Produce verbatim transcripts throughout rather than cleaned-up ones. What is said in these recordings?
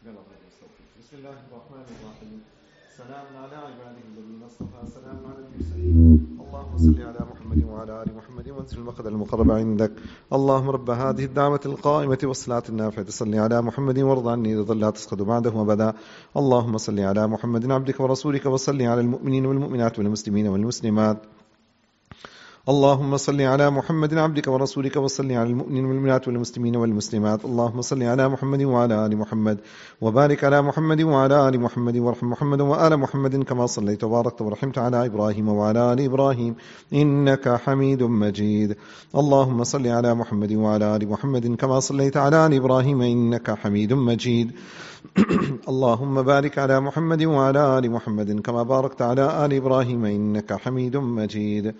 بسم الله الرحمن الرحيم. سلام على عباده الذين اصطفى، سلام على المرسلين. اللهم صل على محمد وعلى آل محمد وانزل المقعد المقرب عندك. اللهم رب هذه الدعوة القائمة والصلاة النافعة صل على محمد وارض عني رضا لا تسقط بعده أبدا. اللهم صل على محمد عبدك ورسولك وصل على المؤمنين والمؤمنات والمسلمين والمسلمات. اللهم صل على محمد عبدك ورسولك وصل على المؤمنين والمؤمنات والمسلمين والمسلمات. اللهم صل على محمد وعلى آل محمد وبارك على محمد وعلى آل محمد وارحم محمد وآل محمد كما صليت وباركت ورحمت على إبراهيم وعلى آل إبراهيم إنك حميد مجيد. اللهم صل على محمد وعلى آل محمد كما صليت على آل إبراهيم إنك حميد مجيد. اللهم بارك على محمد وعلى آل محمد كما باركت على آل إبراهيم إنك حميد مجيد.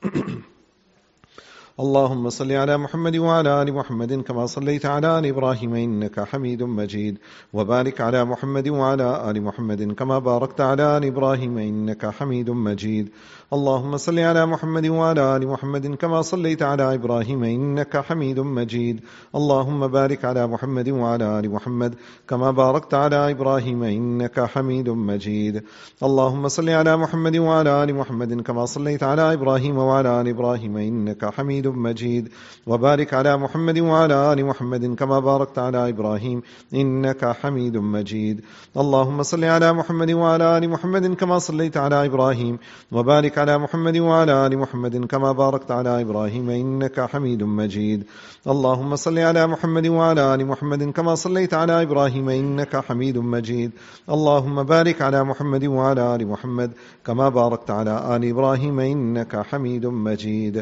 اللهم صل على محمد وعلى آل محمد كما صليت على آل إبراهيم إنك حميد مجيد. وبارك على محمد وعلى آل محمد كما باركت على آل إبراهيم إنك حميد مجيد. اللهم صل على محمد وعلى آل محمد كما صليت على إبراهيم إنك حميد مجيد. اللهم بارك على محمد وعلى آل محمد كما باركت على إبراهيم إنك حميد مجيد. اللهم صل على محمد وعلى آل محمد كما صليت على إبراهيم وعلى آل إبراهيم إنك حميد مجيد. وبارك على محمد وعلى آل محمد كما باركت على إبراهيم إنك حميد مجيد. اللهم صل على محمد وعلى آل محمد كما صليت على إبراهيم وبارك على محمد وعلى آل محمد كما باركت على إبراهيم إنك حميد مجيد. اللهم صل على محمد وعلى آل محمد كما صليت على إبراهيم إنك حميد مجيد. اللهم بارك على محمد وعلى آل محمد كما باركت على آل إبراهيم إنك حميد مجيد.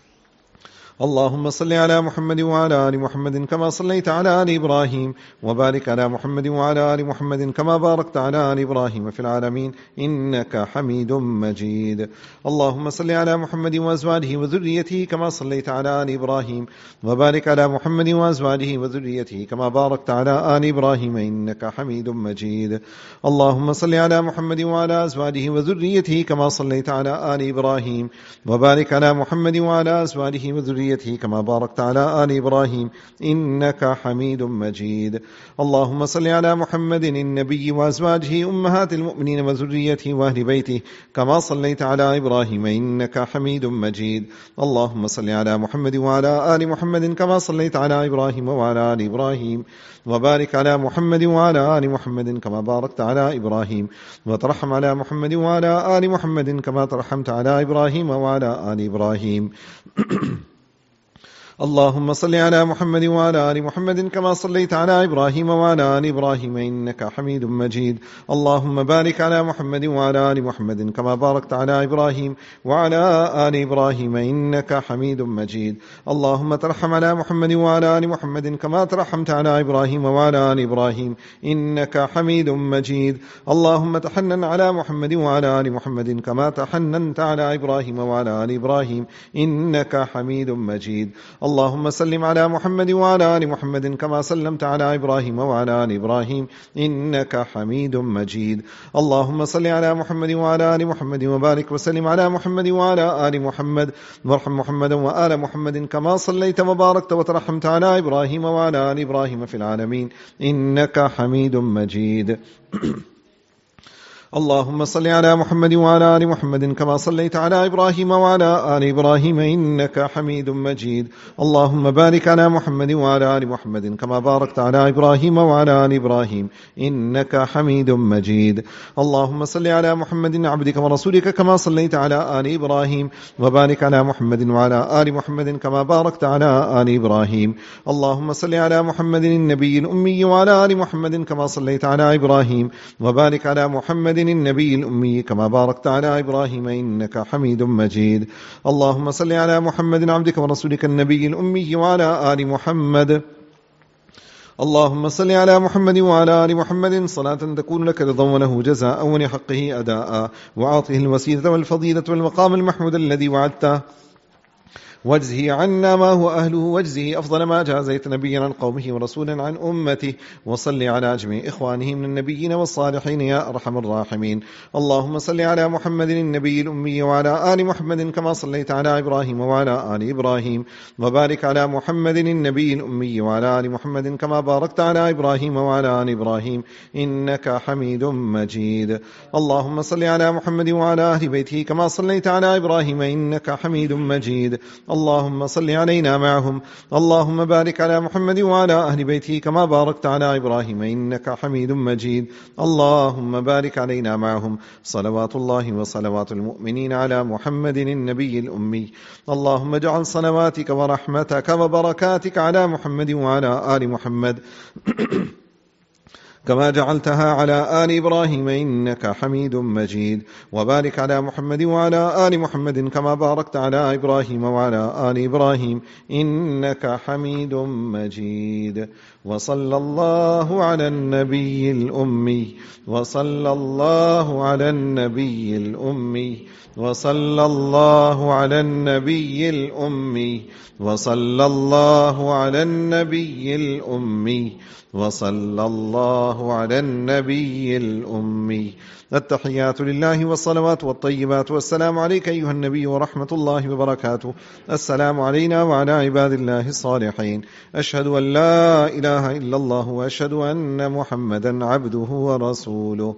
اللهم صل على محمد وعلى آل محمد كما صليت على آل إبراهيم وبارك على محمد وعلى آل محمد كما باركت على آل إبراهيم في العالمين إنك حميد مجيد. اللهم صل على محمد وأزواجه وذريته كما صليت على آل إبراهيم وبارك على محمد وأزواجه وذريته كما باركت على آل إبراهيم إنك حميد مجيد. اللهم صل على محمد وعلى أزواجه وذريته كما صليت على آل إبراهيم وبارك على محمد وعلى أزواجه وذريته كما باركت على آل إبراهيم إنك حميد مجيد. اللهم صل على محمد النبي وأزواجه أمهات المؤمنين وذريته وأهل بيته كما صليت على إبراهيم إنك حميد مجيد. اللهم صل على محمد وعلى آل محمد كما صليت على إبراهيم وعلى آل إبراهيم وبارك على محمد وعلى آل محمد كما باركت على إبراهيم وترحم على محمد وعلى آل محمد كما ترحمت على إبراهيم وعلى آل إبراهيم. اللهم صل على محمد وعلى آل محمد كما صليت على إبراهيم وعلى آل إبراهيم إنك حميد مجيد. اللهم بارك على محمد وعلى آل محمد كما باركت على إبراهيم وعلى آل إبراهيم إنك حميد مجيد. اللهم ترحم على محمد وعلى آل محمد كما ترحمت على إبراهيم وعلى آل إبراهيم إنك حميد مجيد. اللهم تحنن على محمد وعلى آل محمد كما تحننت على إبراهيم وعلى آل إبراهيم إنك حميد مجيد. اللهم سلم على محمد وعلى آل محمد كما سلمت على إبراهيم وعلى آل إبراهيم إنك حميد مجيد. اللهم صل على محمد وعلى آل محمد وبارك وسلم على محمد وعلى آل محمد وارحم محمدا وآل محمد كما صليت وباركت وترحمت على إبراهيم وعلى آل إبراهيم في العالمين إنك حميد مجيد. اللهم صل على محمد وعلى آل محمد كما صليت على إبراهيم وعلى آل إبراهيم إنك حميد مجيد. اللهم بارك على محمد وعلى آل محمد كما باركت على إبراهيم وعلى آل إبراهيم إنك حميد مجيد. اللهم صل على محمد عبدك ورسولك كما صليت على آل إبراهيم وبارك على محمد وعلى آل محمد كما باركت على آل إبراهيم. اللهم صل على محمد النبي الأمي وعلى آل محمد كما صليت على إبراهيم وبارك على محمد النبي الأمي كما باركت على إبراهيم إنك حميد مجيد. اللهم صل على محمد عبدك ورسولك النبي الأمي وعلى آل محمد. اللهم صل على محمد وعلى آل محمد صلاة تكون لك رضا وله جزاء ولحقه أداء وعاطه الوسيلة والفضيلة والمقام المحمود الذي وعدته واجزه عنا ما هو أهله، واجزه أفضل ما جازيت نبيا عن قومه ورسولا عن أمته، وصل على جميع إخوانه من النبيين والصالحين يا أرحم الراحمين. اللهم صل على محمد النبي الأمي وعلى آل محمد كما صليت على إبراهيم وعلى آل إبراهيم، وبارك على محمد النبي الأمي وعلى آل محمد كما باركت على إبراهيم وعلى آل إبراهيم إنك حميد مجيد. اللهم صل على محمد وعلى أهل بيته كما صليت على إبراهيم إنك حميد مجيد. اللهم صل علينا معهم. اللهم بارك على محمد وعلى أهل بيته كما باركت على إبراهيم إنك حميد مجيد. اللهم بارك علينا معهم. صلوات الله وصلوات المؤمنين على محمد النبي الأمي. اللهم اجعل صلواتك ورحمتك وبركاتك على محمد وعلى آل محمد كما جعلتها على آل إبراهيم إنك حميد مجيد. وبارك على محمد وعلى آل محمد كما باركت على إبراهيم وعلى آل إبراهيم إنك حميد مجيد. وصلى الله على النبي الأمي وصلى الله على النبي الأمي وصلى الله على النبي الأمي وصلى الله على النبي الأمي وصلى الله على النبي الأمي. التحيات لله والصلوات والطيبات والسلام عليك أيها النبي ورحمة الله وبركاته. السلام علينا وعلى عباد الله الصالحين. أشهد أن لا إله إلا الله وأشهد أن محمدا عبده ورسوله.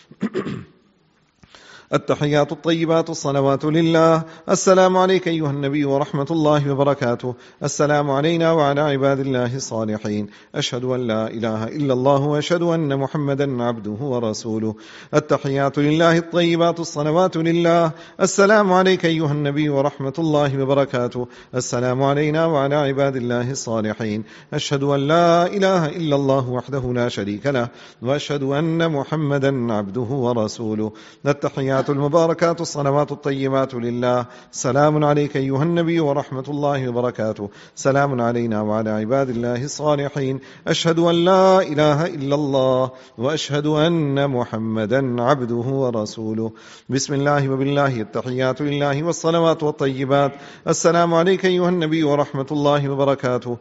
التحيات الطيبات الصلوات لله. السلام عليك أيها النبي ورحمة الله وبركاته. السلام علينا وعلى عباد الله الصالحين. أشهد أن لا إله إلا الله وأشهد أن محمدا عبده ورسوله. التحيات لله الطيبات الصلوات لله. السلام عليك أيها النبي ورحمة الله وبركاته. السلام علينا وعلى عباد الله الصالحين. أشهد أن لا إله إلا الله وحده لا شريك له وأشهد أن محمدا عبده ورسوله. التحيات المباركات الصلوات الطيبات لله. سلام عليك أيها النبي ورحمة الله وبركاته. سلام علينا وعلى عباد الله الصالحين. أشهد أن لا إله إلا الله وأشهد أن محمدا عبده ورسوله. بسم الله وبالله التحيات لله والصلوات والطيبات. السلام عليك أيها النبي ورحمة الله وبركاته.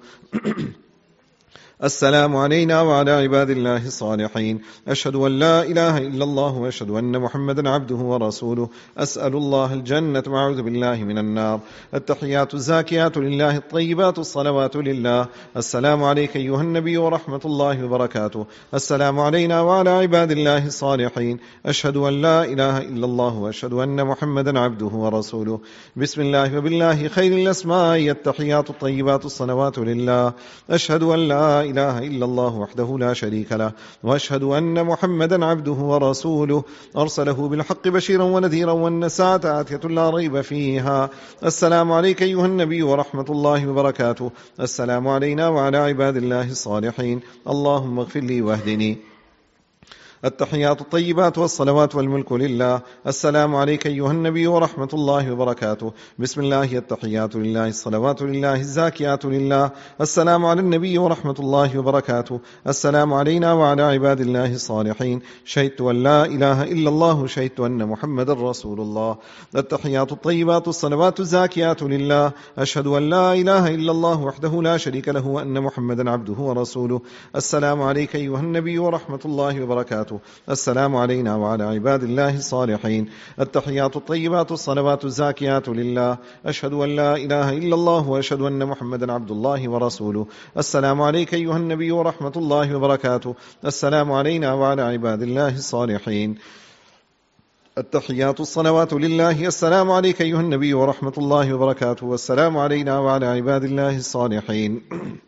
السلام علينا وعلى عباد الله الصالحين. أشهد أن لا إله إلا الله وأشهد أن محمدا عبده ورسوله. أسأل الله الجنة وأعوذ بالله من النار. التحيات الزاكيات لله الطيبات الصلوات لله. السلام عليك أيها النبي ورحمة الله وبركاته. السلام علينا وعلى عباد الله الصالحين. أشهد أن لا إله إلا الله وأشهد أن محمدا عبده ورسوله. بسم الله وبالله خير الأسماء. التحيات الطيبات الصلوات لله. أشهد أن لا إله إلا الله وحده لا شريك له وأشهد أن محمدا عبده ورسوله. أرسله بالحق بشيرا ونذيرا والنساء آتية لا ريب فيها. السلام عليك أيها النبي ورحمة الله وبركاته. السلام علينا وعلى عباد الله الصالحين. اللهم اغفر لي واهدني. التحيات الطيبات والصلوات والملك لله. السلام عليك أيها النبي ورحمة الله وبركاته. بسم الله التحيات لله الصلوات لله الزاكيات لله. السلام على النبي ورحمة الله وبركاته. السلام علينا وعلى عباد الله الصالحين. شهدت أن لا إله إلا الله شهدت أن محمد رسول الله. التحيات الطيبات الصلوات الزاكيات لله. أشهد أن لا إله إلا الله وحده لا شريك له وأن محمدا عبده ورسوله. السلام عليك أيها النبي ورحمة الله وبركاته. السلام علينا وعلى عباد الله الصالحين. التحيات الطيبات الصلوات الزاكيات لله. أشهد أن لا إله إلا الله وأشهد أن محمدا عبد الله ورسوله. السلام عليك أيها النبي ورحمة الله وبركاته. السلام علينا وعلى عباد الله الصالحين. التحيات الصلوات لله. السلام عليك أيها النبي ورحمة الله وبركاته. والسلام علينا وعلى عباد الله الصالحين.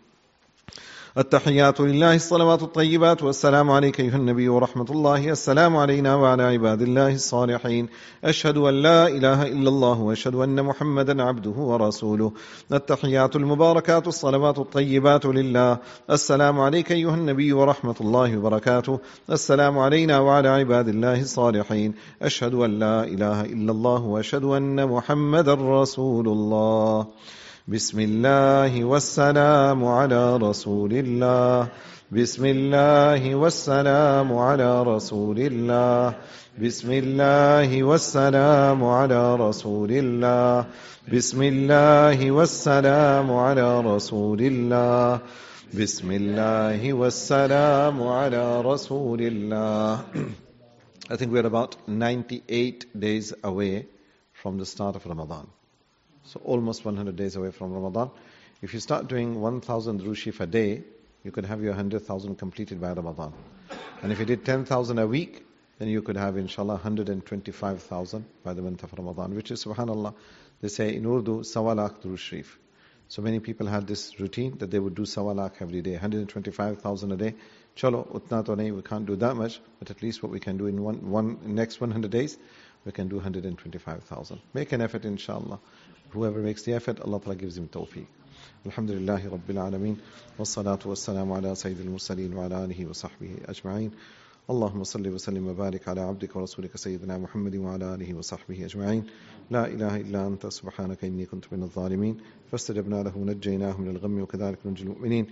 التحيات لله الصلوات الطيبات. والسلام عليك أيها النبي ورحمة الله. السلام علينا وعلى عباد الله الصالحين. أشهد أن لا إله إلا الله وأشهد أن محمدا عبده ورسوله. التحيات المباركات الصلوات الطيبات لله. السلام عليك أيها النبي ورحمة الله وبركاته. السلام علينا وعلى عباد الله الصالحين. أشهد أن لا إله إلا الله وأشهد أن محمدا رسول الله. بسم الله والسلام على رسول الله بسم الله والسلام على رسول الله بسم الله والسلام على رسول الله بسم الله والسلام على رسول الله بسم الله والسلام على رسول الله. I think we're about ninety-eight days away from the start of Ramadan. So almost one hundred days away from Ramadan. If you start doing one thousand Rushif a day, you could have your one hundred thousand completed by Ramadan. And if you did ten thousand a week, then you could have inshallah one hundred twenty-five thousand by the month of Ramadan, which is subhanallah. They say in Urdu, Sawalak Durush Sharif. So many people had this routine that they would do Sawalak every day, one hundred twenty-five thousand a day. Chalo, utna to nahi, we can't do that much, but at least what we can do in one, one next one hundred days, we can do one hundred twenty-five thousand. Make an effort inshallah. Whoever makes the effort, Allah Ta'ala gives him tawfiq. Alhamdulillahi Rabbil Alameen. Wassalatu wassalamu ala Sayyidil Mursaleen wa ala alihi wa sahbihi ajma'in. اللهم صل وسلم وبارك على عبدك ورسولك سيدنا محمد وعلى آله وصحبه أجمعين. لا إله إلا أنت سبحانك إني كنت من الظالمين فاستجبنا له ونجيناه من الغم وكذلك ننجي المؤمنين.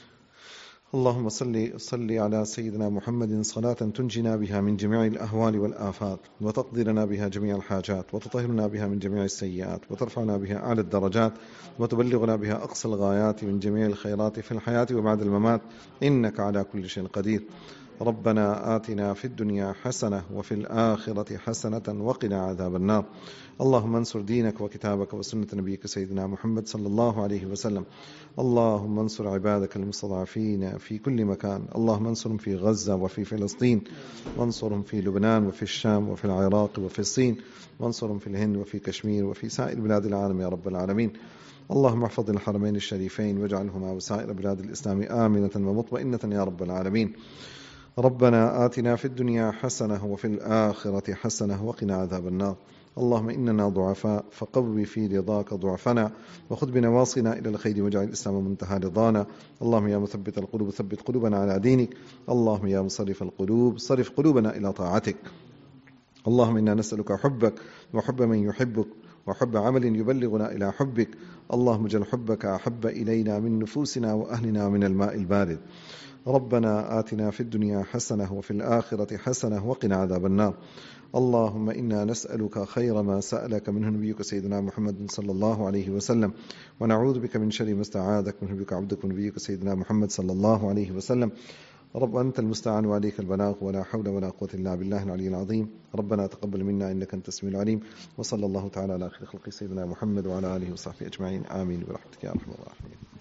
اللهم صل صل على سيدنا محمد صلاة تنجينا بها من جميع الأهوال والآفات وتقضي لنا بها جميع الحاجات وتطهرنا بها من جميع السيئات وترفعنا بها أعلى الدرجات وتبلغنا بها أقصى الغايات من جميع الخيرات في الحياة وبعد الممات إنك على كل شيء قدير. ربنا آتنا في الدنيا حسنة وفي الآخرة حسنة وقنا عذاب النار. اللهم انصر دينك وكتابك وسنة نبيك سيدنا محمد صلى الله عليه وسلم. اللهم انصر عبادك المستضعفين في كل مكان. اللهم انصرهم في غزة وفي فلسطين، وانصرهم في لبنان وفي الشام وفي العراق وفي الصين، وانصرهم في الهند وفي كشمير وفي سائر بلاد العالم يا رب العالمين. اللهم احفظ الحرمين الشريفين واجعلهما وسائر بلاد الإسلام آمنة ومطمئنة يا رب العالمين. ربنا آتنا في الدنيا حسنة وفي الآخرة حسنة وقنا عذاب النار. اللهم إننا ضعفاء فقوي في رضاك ضعفنا وخذ بنواصينا إلى الخير واجعل الإسلام منتهى رضانا. اللهم يا مثبت القلوب ثبت قلوبنا على دينك. اللهم يا مصرف القلوب صرف قلوبنا إلى طاعتك. اللهم إنا نسألك حبك وحب من يحبك وحب عمل يبلغنا إلى حبك. اللهم اجعل حبك أحب إلينا من نفوسنا وأهلنا من الماء البارد. ربنا آتنا في الدنيا حسنة وفي الآخرة حسنة وقنا عذاب النار. اللهم إنا نسألك خير ما سألك منه نبيك سيدنا محمد صلى الله عليه وسلم، ونعوذ بك من شر ما استعاذك منه نبيك عبدك ونبيك سيدنا محمد صلى الله عليه وسلم. رب أنت المستعان وعليك البلاغ ولا حول ولا قوة إلا بالله العلي العظيم. ربنا تقبل منا إنك أنت السميع العليم. وصلى الله تعالى على خير خلق سيدنا محمد وعلى آله وصحبه أجمعين. آمين برحمتك يا أرحم الراحمين.